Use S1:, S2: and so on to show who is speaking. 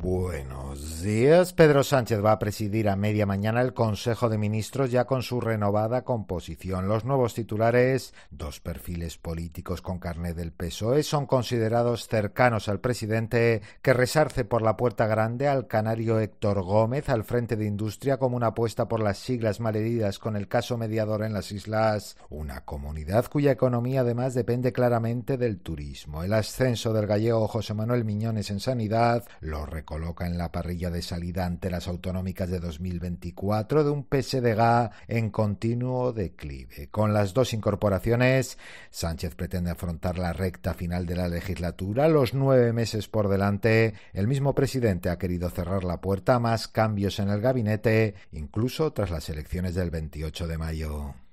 S1: Buenos días. Pedro Sánchez va a presidir a media mañana el Consejo de Ministros ya con su renovada composición. Los nuevos titulares, dos perfiles políticos con carné del PSOE, son considerados cercanos al presidente, que resarce por la puerta grande al canario Héctor Gómez al frente de Industria como una apuesta por las siglas malheridas con el caso mediador en las islas, una comunidad cuya economía además depende claramente del turismo. El ascenso del gallego José Manuel Miñones en Sanidad lo coloca en la parrilla de salida ante las autonómicas de 2024 de un PSDG en continuo declive. Con las dos incorporaciones, Sánchez pretende afrontar la recta final de la legislatura, los 9 meses por delante. El mismo presidente ha querido cerrar la puerta a más cambios en el gabinete, incluso tras las elecciones del 28 de mayo.